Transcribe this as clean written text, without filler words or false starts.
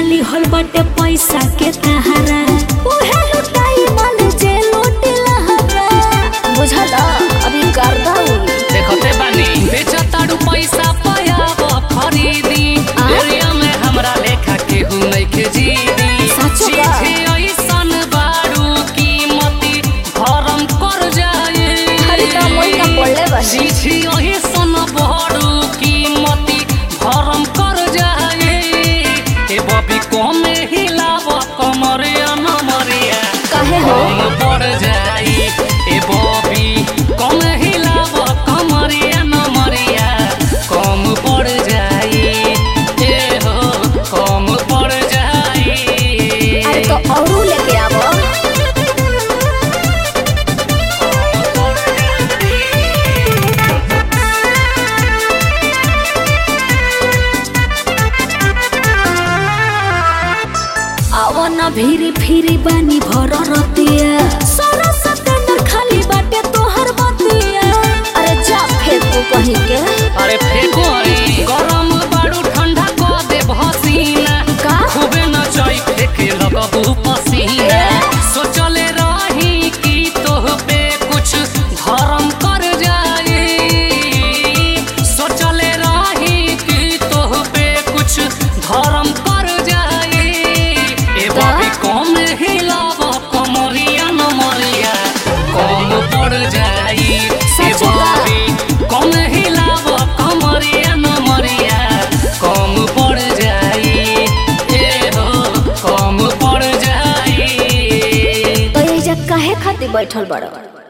लिहल बाटे पैसा के तहरा उहे लुटाई माल जे लूटी लहरा बुझला अभी करदा देखते बानी बेचताड़ू पैसा पायाब खरीदी एरिया में हमरा लेखा केहू नइखे जीदी चीजे ऐसन बाड़ू कीमती भरम कर जाए खरीदा मोइना पड़ले बा चीजे ऐसन बाड़ू कीमती भरम कर जाए ए बबी कोमे हिलाव कमरिया नमरिया काहे हो पड़ जाई ए बबी कोमे हिलाव कमरिया नमरिया कम पड़ जाई ए हो कम पड़ जाई अरे तो औरू लेके आवो आवो ना भीरी फिरी बानी भर रतिया सारा सतेंदर खाली बाटे तोहर बतिया अरे जा फेंकू कहीं के अरे फेंको आई गरम बाड़ू ठंडा क दे भसीना का खूबे न चाई फेंके लगबू पसीना सोचले रही कि तोह पे कुछ धर्म कर जाए सोचले रही कि तोह पे कुछ धर्म कर जाए ए बाबी कम हिलाव कमरिया नमरिया कम पड़ जाई ए बाबी कम हिलाव कमरिया नमरिया कम पड़ जाई ए हो कम पड़ जाई तो ये जा काहे खातिर बैठल बड़